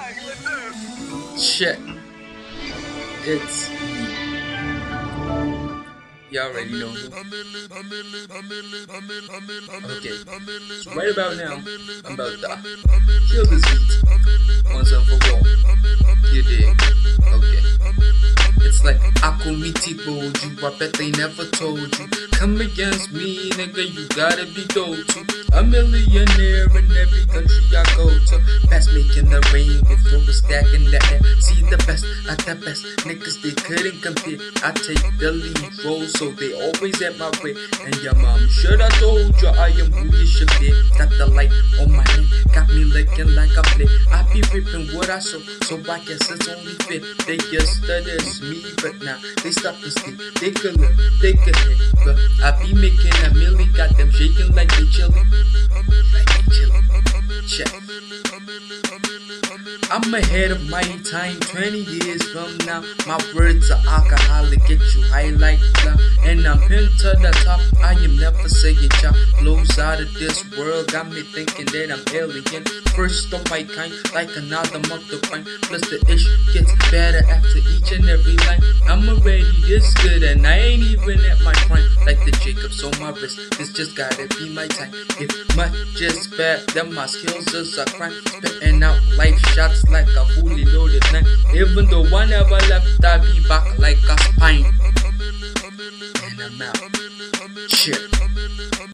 Shit. It's you already know who. Okay. So right about now, I'm about to kill this beat once and for all. You dig? Okay. It's like Akumiti told you, I bet they never told you. Come against me, nigga, you gotta be dope too. A millionaire in every country I go to. Best making the rain before we're stacking the air. See the best at the best, niggas they couldn't compare. I take the lead role, so they always at my way. And your mom should I told you I am who you should be. Got the light on my head, got me looking like a flip. I be ripping what I sow, so I guess it's only fit. They used to diss me, but now they stop and sleep. They could look, they could hit, but I be making a milli, got them shaking like they chillin'. Like they chillin'. Check. I'm ahead of my time, 20 years from now. My words are alcoholic, get you high like that. And I'm pinned to the top, I am never saying chop. Blows out of this world, got me thinking that I'm alien. First of my kind, like another motherfucker. Plus the ish gets better after each and every line. I'm already this good and I ain't even at my prime. Like the Jacobs on my wrist, this just gotta be my time. If much is bad, then my skills is a crime. Spitting out life shots like a fully loaded knife. Even though I never left, I be back like a spine. And I'm out. Shit.